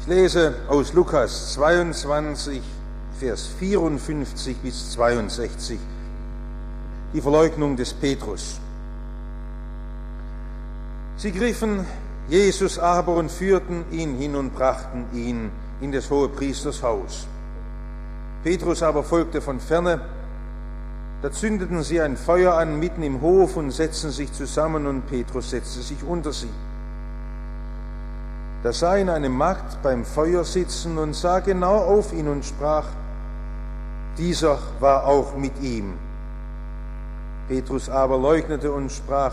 lese aus Lukas 22, Vers 54 bis 62, die Verleugnung des Petrus. Sie griffen Jesus aber und führten ihn hin und brachten ihn in des Hohepriesters Haus. Petrus aber folgte von ferne. Da zündeten sie ein Feuer an mitten im Hof und setzten sich zusammen, und Petrus setzte sich unter sie. Da sah ihn eine Magd beim Feuer sitzen und sah genau auf ihn und sprach: Dieser war auch mit ihm. Petrus aber leugnete und sprach: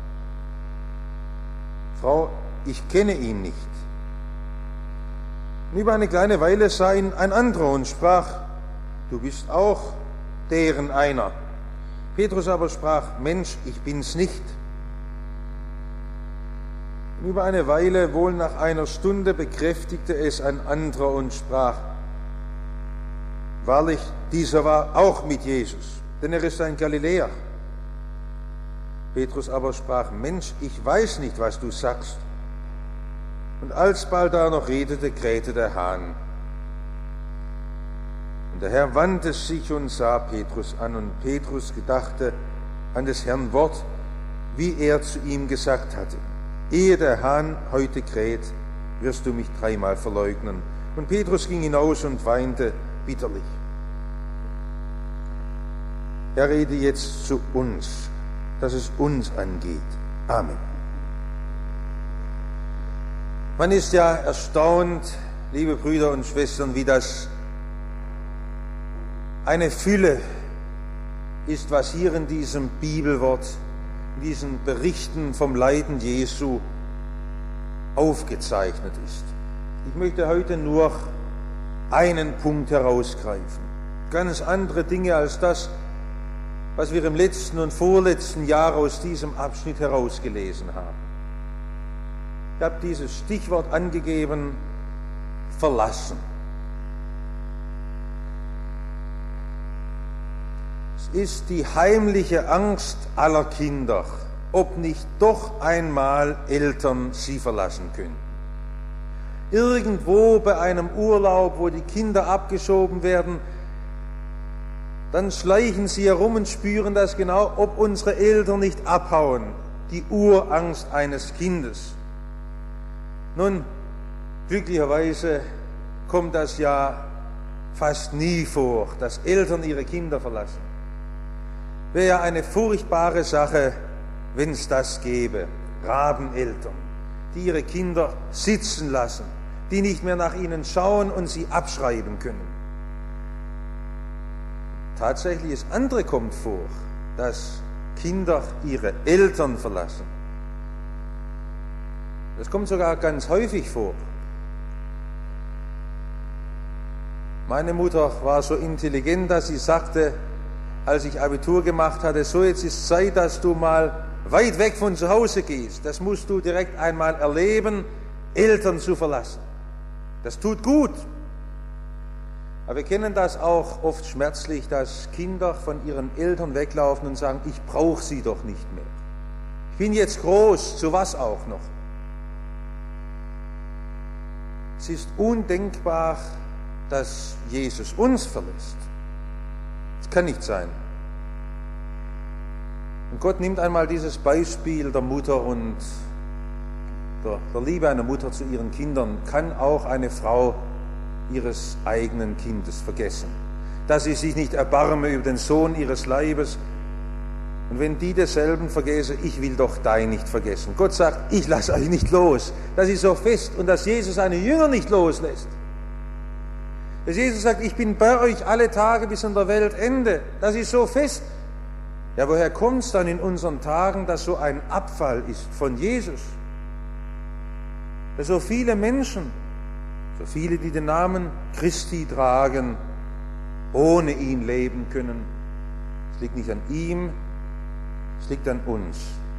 Frau, ich kenne ihn nicht. Und über eine kleine Weile sah ihn ein anderer und sprach: Du bist auch deren einer. Petrus aber sprach: Mensch, ich bin's nicht. Und über eine Weile, wohl nach einer Stunde, bekräftigte es ein anderer und sprach: Wahrlich, dieser war auch mit Jesus, denn er ist ein Galiläer. Petrus aber sprach: Mensch, ich weiß nicht, was du sagst. Und alsbald da noch redete, krähte der Hahn. Und der Herr wandte sich und sah Petrus an, und Petrus gedachte an des Herrn Wort, wie er zu ihm gesagt hatte: Ehe der Hahn heute kräht, wirst du mich 3-mal verleugnen. Und Petrus ging hinaus und weinte bitterlich. Herr, rede jetzt zu uns, dass es uns angeht. Amen. Man ist ja erstaunt, liebe Brüder und Schwestern, wie das eine Fülle ist, was hier in diesem Bibelwort, in diesen Berichten vom Leiden Jesu aufgezeichnet ist. Ich möchte heute nur einen Punkt herausgreifen. Ganz andere Dinge als das, was wir im letzten und vorletzten Jahr aus diesem Abschnitt herausgelesen haben. Ich habe dieses Stichwort angegeben: verlassen. Es ist die heimliche Angst aller Kinder, ob nicht doch einmal Eltern sie verlassen können. Irgendwo bei einem Urlaub, wo die Kinder abgeschoben werden, dann schleichen sie herum und spüren das genau, ob unsere Eltern nicht abhauen. Die Urangst eines Kindes. Nun, glücklicherweise kommt das ja fast nie vor, dass Eltern ihre Kinder verlassen. Wäre ja eine furchtbare Sache, wenn es das gäbe. Rabeneltern, die ihre Kinder sitzen lassen, die nicht mehr nach ihnen schauen und sie abschreiben können. Tatsächlich das andere kommt vor, dass Kinder ihre Eltern verlassen. Das kommt sogar ganz häufig vor. Meine Mutter war so intelligent, dass sie sagte, als ich Abitur gemacht hatte: So, jetzt ist Zeit, dass du mal weit weg von zu Hause gehst. Das musst du direkt einmal erleben, Eltern zu verlassen. Das tut gut. Aber wir kennen das auch oft schmerzlich, dass Kinder von ihren Eltern weglaufen und sagen: Ich brauche sie doch nicht mehr. Ich bin jetzt groß, zu was auch noch? Es ist undenkbar, dass Jesus uns verlässt. Das kann nicht sein. Und Gott nimmt einmal dieses Beispiel der Mutter und der Liebe einer Mutter zu ihren Kindern. Kann auch eine Frau ihres eigenen Kindes vergessen, dass sie sich nicht erbarme über den Sohn ihres Leibes. Und wenn die desselben vergesse, ich will doch dein nicht vergessen. Gott sagt: Ich lasse euch nicht los. Das ist so fest. Und dass Jesus seine Jünger nicht loslässt. Dass Jesus sagt: Ich bin bei euch alle Tage bis an der Weltende. Das ist so fest. Ja, woher kommt es dann in unseren Tagen, dass so ein Abfall ist von Jesus? Dass so viele Menschen, so viele, die den Namen Christi tragen, ohne ihn leben können. Es liegt nicht an ihm, es liegt an uns.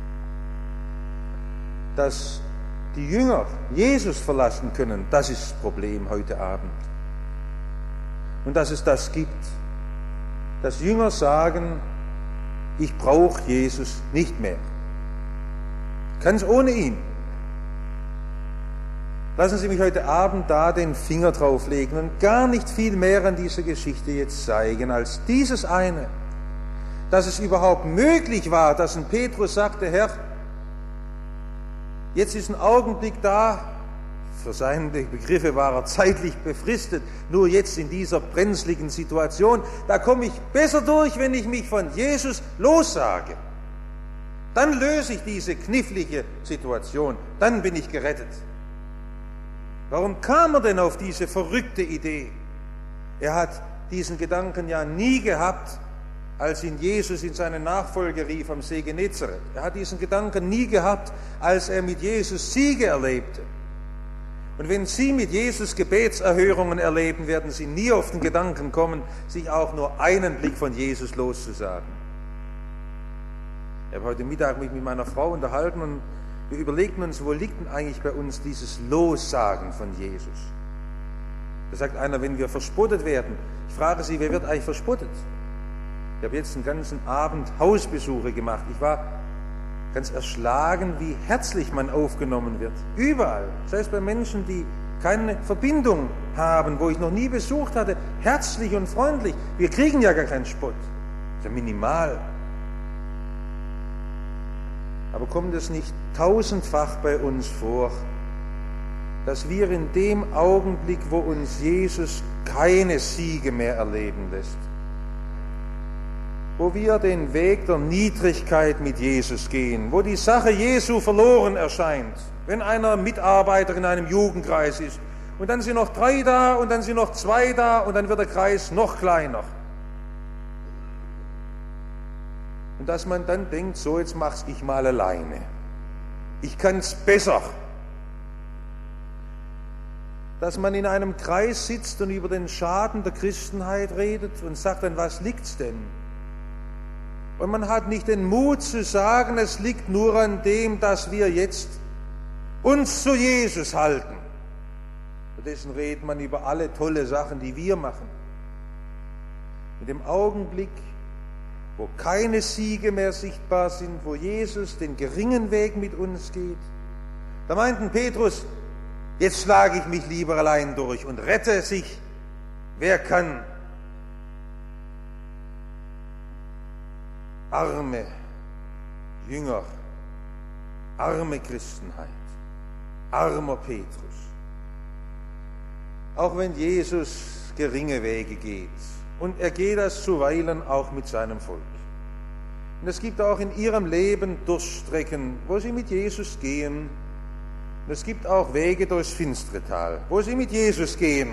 Dass die Jünger Jesus verlassen können, das ist das Problem heute Abend. Und dass es das gibt, dass Jünger sagen: Ich brauche Jesus nicht mehr. Ich kann es ohne ihn. Lassen Sie mich heute Abend da den Finger drauflegen und gar nicht viel mehr an dieser Geschichte jetzt zeigen, als dieses eine, dass es überhaupt möglich war, dass ein Petrus sagte, Herr, jetzt ist ein Augenblick da, für seine Begriffe war er zeitlich befristet, nur jetzt in dieser brenzligen Situation, da komme ich besser durch, wenn ich mich von Jesus lossage. Dann löse ich diese knifflige Situation, dann bin ich gerettet. Warum kam er denn auf diese verrückte Idee? Er hat diesen Gedanken ja nie gehabt, als ihn Jesus in seine Nachfolge rief am See Genezareth. Er hat diesen Gedanken nie gehabt, als er mit Jesus Siege erlebte. Und wenn Sie mit Jesus Gebetserhörungen erleben, werden Sie nie auf den Gedanken kommen, sich auch nur einen Blick von Jesus loszusagen. Ich habe heute Mittag mich mit meiner Frau unterhalten und wir überlegten uns, wo liegt denn eigentlich bei uns dieses Lossagen von Jesus? Da sagt einer, wenn wir verspottet werden. Ich frage Sie, wer wird eigentlich verspottet? Ich habe jetzt einen ganzen Abend Hausbesuche gemacht. Ich war ganz erschlagen, wie herzlich man aufgenommen wird. Überall. Selbst bei Menschen, die keine Verbindung haben, wo ich noch nie besucht hatte. Herzlich und freundlich. Wir kriegen ja gar keinen Spott. Das ist ja minimal. Aber kommt es nicht tausendfach bei uns vor, dass wir in dem Augenblick, wo uns Jesus keine Siege mehr erleben lässt, wo wir den Weg der Niedrigkeit mit Jesus gehen, wo die Sache Jesu verloren erscheint, wenn einer Mitarbeiter in einem Jugendkreis ist und dann sind noch 3 da und dann sind noch 2 da und dann wird der Kreis noch kleiner. Und dass man dann denkt, so jetzt mach's ich mal alleine. Ich kann's besser. Dass man in einem Kreis sitzt und über den Schaden der Christenheit redet und sagt, an was liegt's denn? Und man hat nicht den Mut zu sagen, es liegt nur an dem, dass wir jetzt uns zu Jesus halten. Stattdessen redet man über alle tolle Sachen, die wir machen. In dem Augenblick, wo keine Siege mehr sichtbar sind, wo Jesus den geringen Weg mit uns geht. Da meinten Petrus, jetzt schlage ich mich lieber allein durch und rette sich, wer kann. Arme Jünger, arme Christenheit, armer Petrus. Auch wenn Jesus geringe Wege geht, und er geht das zuweilen auch mit seinem Volk. Und es gibt auch in ihrem Leben Durststrecken, wo sie mit Jesus gehen. Und es gibt auch Wege durchs finstere Tal, wo sie mit Jesus gehen.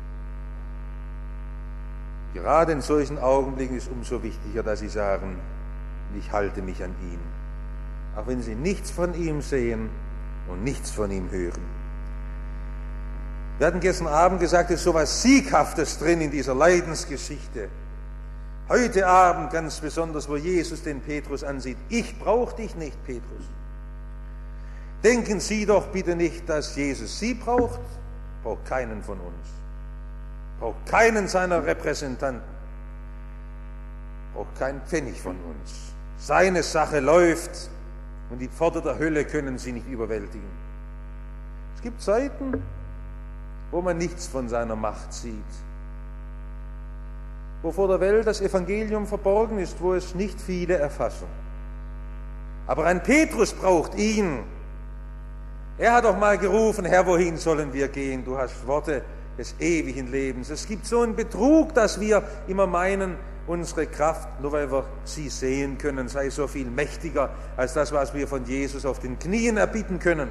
Gerade in solchen Augenblicken ist es umso wichtiger, dass sie sagen, ich halte mich an ihn. Auch wenn sie nichts von ihm sehen und nichts von ihm hören. Wir hatten gestern Abend gesagt, es ist so etwas Sieghaftes drin in dieser Leidensgeschichte. Heute Abend ganz besonders, wo Jesus den Petrus ansieht. Ich brauche dich nicht, Petrus. Denken Sie doch bitte nicht, dass Jesus Sie braucht. Braucht keinen von uns. Braucht keinen seiner Repräsentanten. Braucht keinen Pfennig von uns. Seine Sache läuft und die Pforte der Hölle können Sie nicht überwältigen. Es gibt Zeiten, wo man nichts von seiner Macht sieht, wo vor der Welt das Evangelium verborgen ist, wo es nicht viele erfassen. Aber ein Petrus braucht ihn. Er hat doch mal gerufen, Herr, wohin sollen wir gehen? Du hast Worte des ewigen Lebens. Es gibt so einen Betrug, dass wir immer meinen, unsere Kraft, nur weil wir sie sehen können, sei so viel mächtiger als das, was wir von Jesus auf den Knien erbitten können.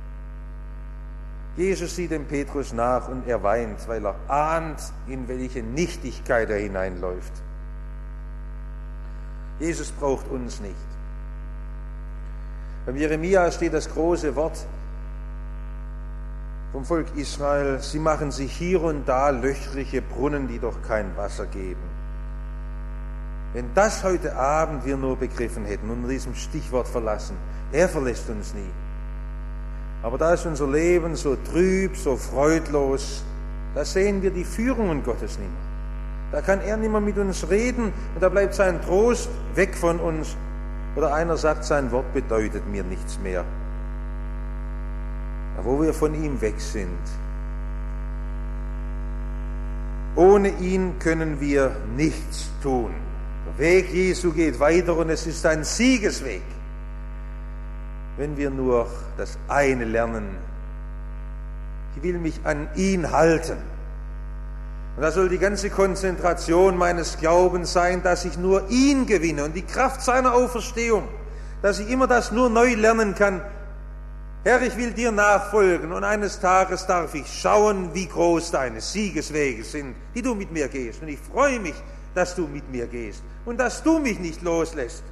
Jesus sieht dem Petrus nach und er weint, weil er ahnt, in welche Nichtigkeit er hineinläuft. Jesus braucht uns nicht. Beim Jeremia steht das große Wort vom Volk Israel, sie machen sich hier und da löchrige Brunnen, die doch kein Wasser geben. Wenn das heute Abend wir nur begriffen hätten und diesem Stichwort verlassen, er verlässt uns nie. Aber da ist unser Leben so trüb, so freudlos, da sehen wir die Führungen Gottes nicht mehr. Da kann er nicht mehr mit uns reden und da bleibt sein Trost weg von uns. Oder einer sagt, sein Wort bedeutet mir nichts mehr. wo wir von ihm weg sind. Ohne ihn können wir nichts tun. Der Weg Jesu geht weiter und es ist ein Siegesweg, wenn wir nur das eine lernen: ich will mich an ihn halten. Und da soll die ganze Konzentration meines Glaubens sein, dass ich nur ihn gewinne und die Kraft seiner Auferstehung, dass ich immer das nur neu lernen kann. Herr, ich will dir nachfolgen und eines Tages darf ich schauen, wie groß deine Siegeswege sind, die du mit mir gehst. Und ich freue mich, dass du mit mir gehst und dass du mich nicht loslässt.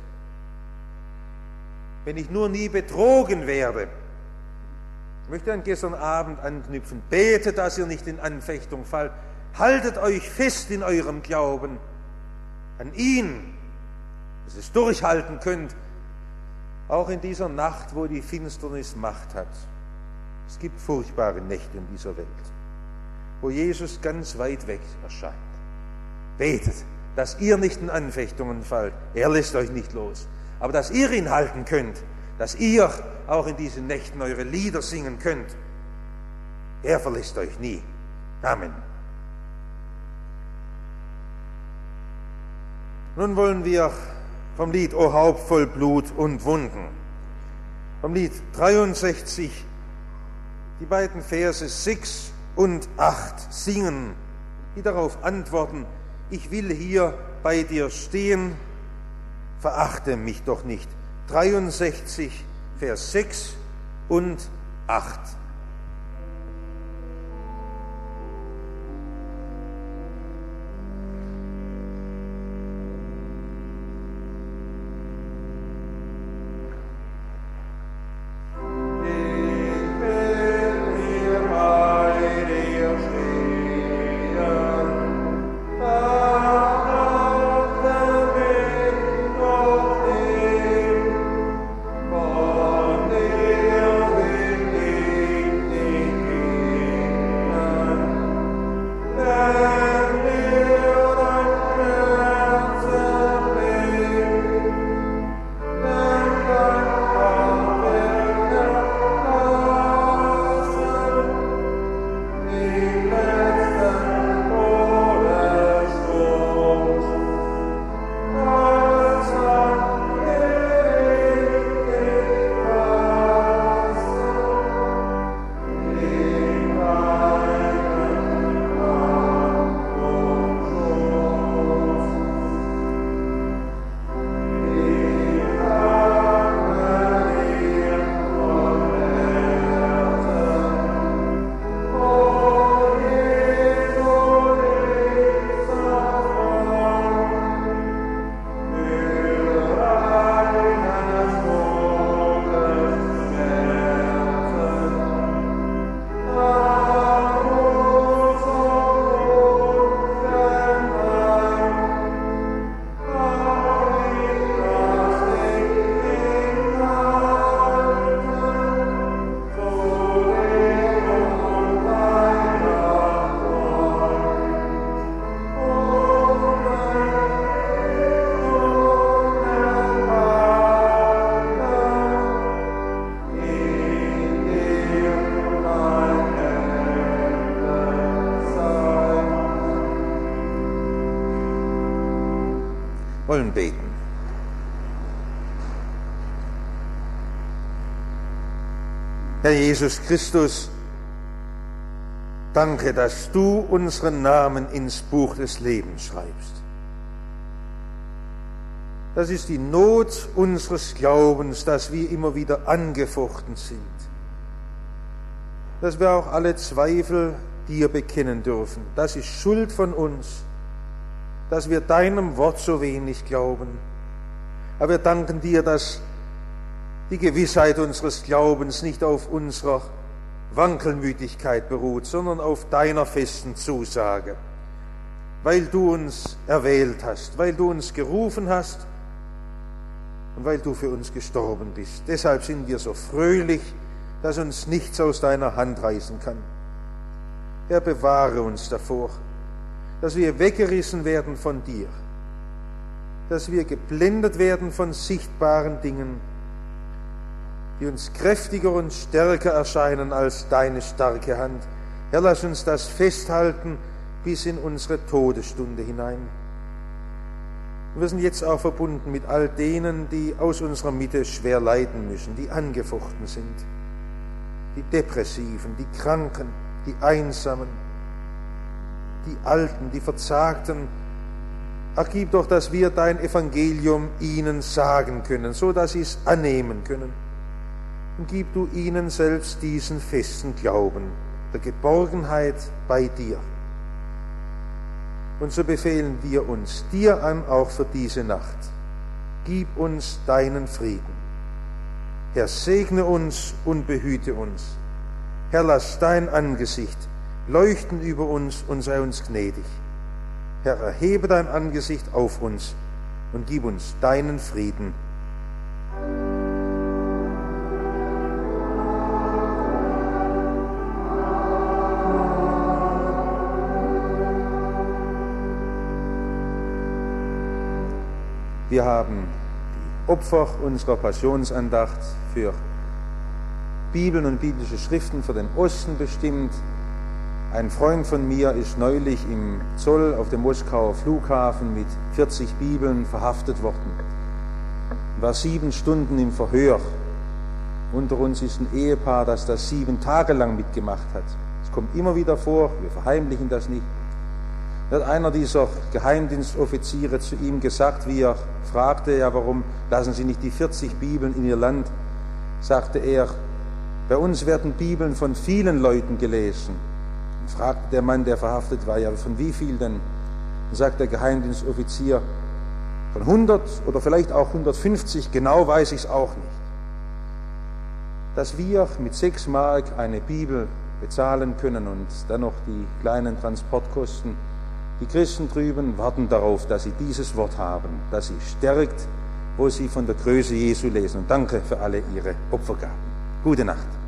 Wenn ich nur nie betrogen werde. Ich möchte an gestern Abend anknüpfen. Betet, dass ihr nicht in Anfechtung fallt. Haltet euch fest in eurem Glauben an ihn, dass ihr es durchhalten könnt, auch in dieser Nacht, wo die Finsternis Macht hat. Es gibt furchtbare Nächte in dieser Welt, wo Jesus ganz weit weg erscheint. Betet, dass ihr nicht in Anfechtungen fallt. Er lässt euch nicht los. Aber dass ihr ihn halten könnt, dass ihr auch in diesen Nächten eure Lieder singen könnt. Er verlässt euch nie. Amen. Nun wollen wir vom Lied O Haupt voll Blut und Wunden, vom Lied 63, die beiden Verse 6 und 8 singen, die darauf antworten: Ich will hier bei dir stehen, verachte mich doch nicht. 63, Vers 6 und 8. Wollen beten. Herr Jesus Christus, danke, dass du unseren Namen ins Buch des Lebens schreibst. Das ist die Not unseres Glaubens, dass wir immer wieder angefochten sind, dass wir auch alle Zweifel dir bekennen dürfen. Das ist Schuld von uns, dass wir deinem Wort so wenig glauben. Aber wir danken dir, dass die Gewissheit unseres Glaubens nicht auf unserer Wankelmütigkeit beruht, sondern auf deiner festen Zusage, weil du uns erwählt hast, weil du uns gerufen hast und weil du für uns gestorben bist. Deshalb sind wir so fröhlich, dass uns nichts aus deiner Hand reißen kann. Herr, bewahre uns davor, dass wir weggerissen werden von dir, dass wir geblendet werden von sichtbaren Dingen, die uns kräftiger und stärker erscheinen als deine starke Hand. Herr, lass uns das festhalten bis in unsere Todesstunde hinein. Wir sind jetzt auch verbunden mit all denen, die aus unserer Mitte schwer leiden müssen, die angefochten sind, die Depressiven, die Kranken, die Einsamen, die Alten, die Verzagten. Ach, gib doch, dass wir dein Evangelium ihnen sagen können, so dass sie es annehmen können. Und gib du ihnen selbst diesen festen Glauben, der Geborgenheit bei dir. Und so befehlen wir uns dir an, auch für diese Nacht. Gib uns deinen Frieden. Herr, segne uns und behüte uns. Herr, lass dein Angesicht leuchten über uns und sei uns gnädig. Herr, erhebe dein Angesicht auf uns und gib uns deinen Frieden. Wir haben die Opfer unserer Passionsandacht für Bibeln und biblische Schriften für den Osten bestimmt. Ein Freund von mir ist neulich im Zoll auf dem Moskauer Flughafen mit 40 Bibeln verhaftet worden. War 7 Stunden im Verhör. Unter uns ist ein Ehepaar, das 7 Tage lang mitgemacht hat. Es kommt immer wieder vor, wir verheimlichen das nicht. Da hat einer dieser Geheimdienstoffiziere zu ihm gesagt, wie er fragte, ja, warum lassen Sie nicht die 40 Bibeln in Ihr Land? Sagte er, bei uns werden Bibeln von vielen Leuten gelesen. Und fragte der Mann, der verhaftet war, ja, von wie viel denn? Und sagt der Geheimdienstoffizier, von 100 oder vielleicht auch 150, genau weiß ich es auch nicht. Dass wir mit 6 Mark eine Bibel bezahlen können und dann noch die kleinen Transportkosten. Die Christen drüben warten darauf, dass sie dieses Wort haben, das sie stärkt, wo sie von der Größe Jesu lesen. Und danke für alle Ihre Opfergaben. Gute Nacht.